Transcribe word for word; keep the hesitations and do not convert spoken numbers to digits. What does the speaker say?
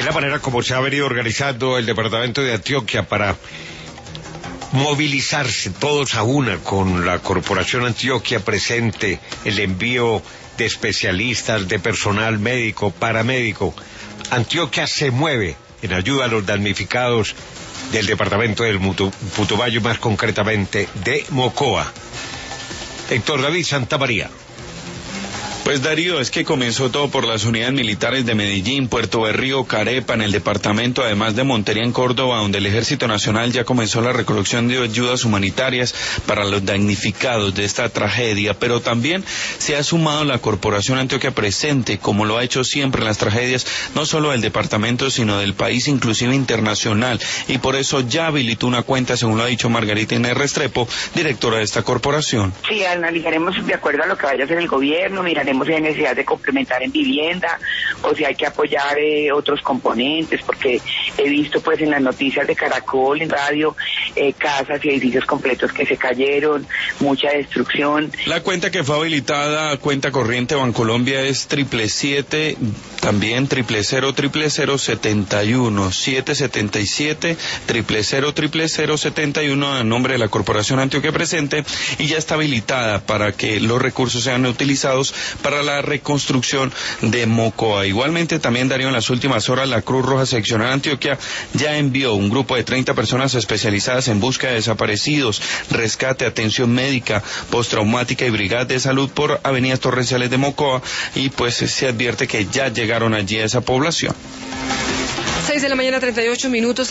Es la manera como se ha venido organizando el departamento de Antioquia para movilizarse todos a una con la Corporación Antioquia Presente, el envío de especialistas, de personal médico, paramédico. Antioquia se mueve en ayuda a los damnificados del departamento del Putumayo, más concretamente de Mocoa. Héctor David Santamaría. Pues Darío, es que comenzó todo por las unidades militares de Medellín, Puerto Berrío, Carepa, en el departamento, además de Montería en Córdoba, donde el Ejército Nacional ya comenzó la recolección de ayudas humanitarias para los damnificados de esta tragedia, pero también se ha sumado la Corporación Antioquia Presente, como lo ha hecho siempre en las tragedias, no solo del departamento, sino del país, inclusive internacional, y por eso ya habilitó una cuenta, según lo ha dicho Margarita Inés Restrepo, directora de esta corporación. Sí, analizaremos de acuerdo a lo que vaya a hacer el gobierno, miraremos si hay necesidad de complementar en vivienda o si hay que apoyar eh, otros componentes, porque he visto pues en las noticias de Caracol, en radio, eh, casas y edificios completos que se cayeron, mucha destrucción. La cuenta que fue habilitada, cuenta corriente Bancolombia, es triple siete, también triple cero triple cero setenta y uno, siete setenta y siete, triple cero triple cero setenta y uno, a nombre de la Corporación Antioquia Presente, y ya está habilitada para que los recursos sean utilizados para la reconstrucción de Mocoa. Igualmente, también, Darío, en las últimas horas la Cruz Roja Seccional Antioquia ya envió un grupo de treinta personas especializadas en búsqueda de desaparecidos, rescate, atención médica, postraumática y brigada de salud por avenidas torrenciales de Mocoa, y pues se advierte que ya llegaron allí a esa población. seis de la mañana, treinta y ocho minutos.